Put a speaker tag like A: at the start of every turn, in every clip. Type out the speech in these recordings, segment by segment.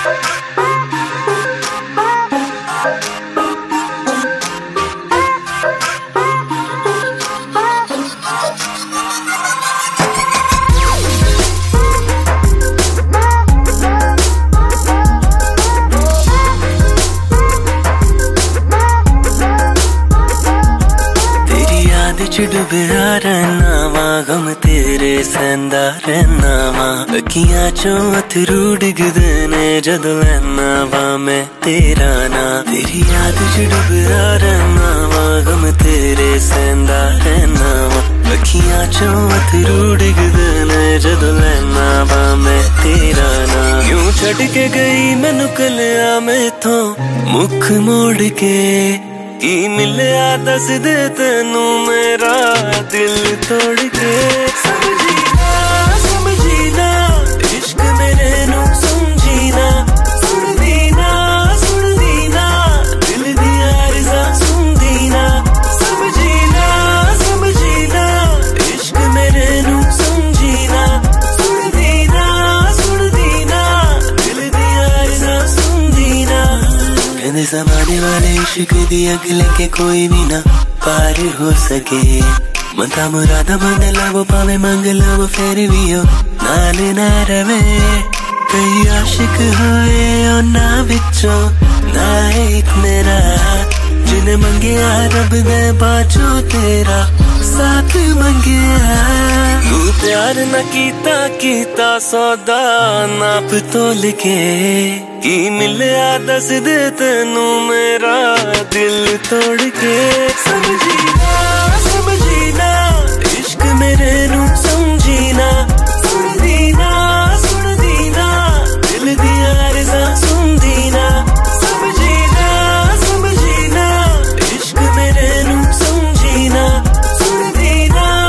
A: Dubia रहना वा गम तेरे सहंदा रहना वा अखियां चों अथरू डिगदे ने जदों लैना वा मैं तेरा ना तेरी याद च डुबिया रहना वा गम तेरे सहंदा रहना वा अखियां चों अथरू डिगदे ने जदों लैना वा मैं तेरा ना क्यों छड़ के गई मैनू कलिया मैथों मुख मोड़ के की मिलिया दस दे तेनू मेरा दिल तोड़ के समझी ना इश्क मेरे नू समझी ना सुन दी ना दिल दी अर्ज़ा सुन दी ना समझी ना इश्क मेरे नू समझी ना सुन दी ना दिल दी अर्ज़ा सुन दी ना कहंदे ज़माने वाले इश्क दी अग लेके कोई भी ना पार हो सके मता मुरादा मंग लवो पावे मंग लवो फिर भी हो नाल ना रवे कई आशिक होए ना विचों ना एक मेरा जिन्हें मंगिया रब दे बाचो तेरा साथ मंगिया तू प्यार न कीता सौदा नाप तोल के की मिलिया दस दे तेनू मेरा दिल तोड़ के समझी ना इश्क मेरे नू समझी ना सुन दी ना दिल दी अर्ज़ा सुन दी ना समझी ना इश्क मेरे नू समझी ना सुन दी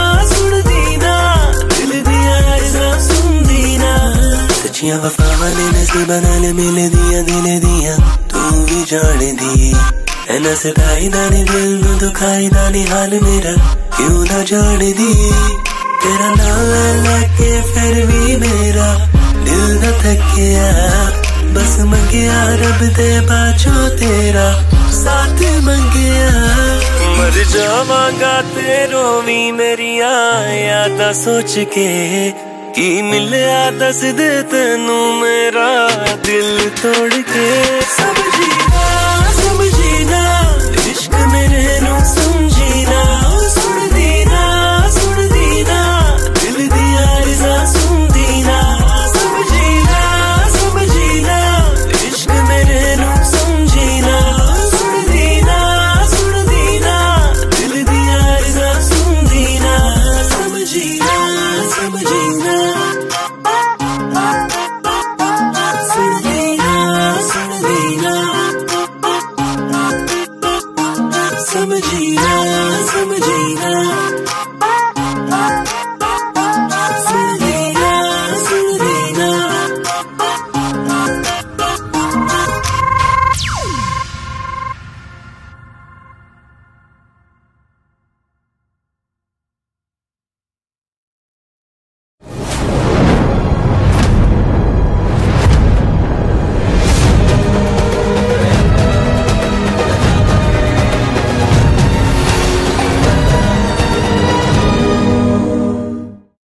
A: ना दिल दी अर्ज़ा सुन दी ना सच्चियां वफावां ने नसीबां नाल मिल दिया तू भी जान दी ऐना सताई दानी दिल नू दुखाई दानी हाल मेरा क्यों ना जान दी तेरा नाम लेके फिर भी मेरा दिल न थकिया बस मंगिया रब दे बाचो तेरा साथ मंगिया मर जावांगा तेरों भी मेरिया यादां सोच के की मिलिया दस दे तेनू मेरा दिल तोड़ के।